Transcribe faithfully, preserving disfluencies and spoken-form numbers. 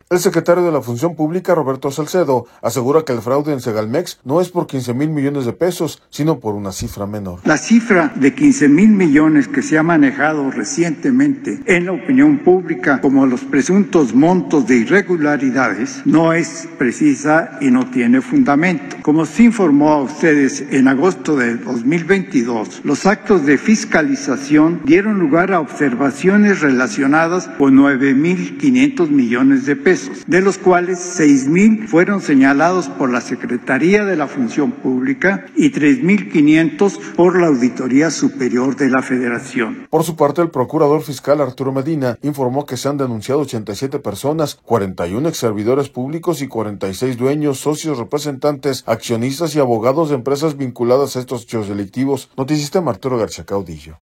El secretario de la Función Pública, Roberto Salcedo, asegura que el fraude en Segalmex no es por quince mil millones de pesos, sino por una cifra menor. La cifra de quince mil millones que se ha manejado recientemente en la opinión pública como los presuntos montos de irregularidades no es precisa y no tiene fundamento. Como se informó a ustedes en agosto de dos mil veintidós, los actos de fiscalización dieron lugar a observaciones relacionadas con nueve mil quinientos millones de pesos, de los cuales seis mil fueron señalados por la Secretaría de la Función Pública y tres mil quinientos por la Auditoría Superior de la Federación. Por su parte, el procurador fiscal Arturo Medina informó que se han denunciado ochenta y siete personas, cuarenta y uno exservidores públicos y cuarenta y seis dueños, socios, representantes, accionistas y abogados de empresas vinculadas a estos hechos delictivos. Noticista Arturo García Caudillo.